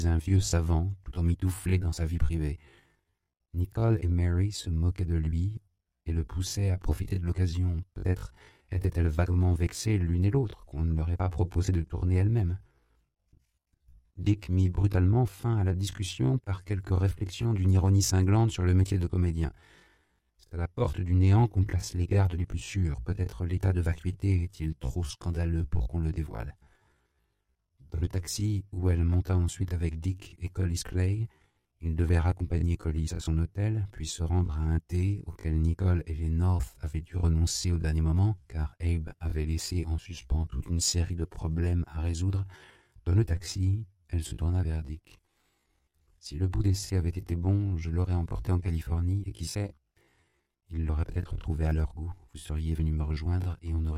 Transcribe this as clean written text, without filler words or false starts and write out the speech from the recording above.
un vieux savant, tout emmitouflé dans sa vie privée. Nicole et Mary se moquaient de lui et le poussaient à profiter de l'occasion. Peut-être étaient-elles vaguement vexées l'une et l'autre qu'on ne leur ait pas proposé de tourner elles-mêmes. Dick mit brutalement fin à la discussion par quelques réflexions d'une ironie cinglante sur le métier de comédien. C'est à la porte du néant qu'on place les gardes les plus sûrs. Peut-être l'état de vacuité est-il trop scandaleux pour qu'on le dévoile. Dans le taxi où elle monta ensuite avec Dick et Collis Clay, il devait raccompagner Collis à son hôtel, puis se rendre à un thé auquel Nicole et les North avaient dû renoncer au dernier moment, car Abe avait laissé en suspens toute une série de problèmes à résoudre. Dans le taxi, elle se tourna vers Dick. « Si le bout d'essai avait été bon, je l'aurais emporté en Californie, et qui sait, ils l'auraient peut-être trouvé à leur goût. Vous seriez venu me rejoindre et on aurait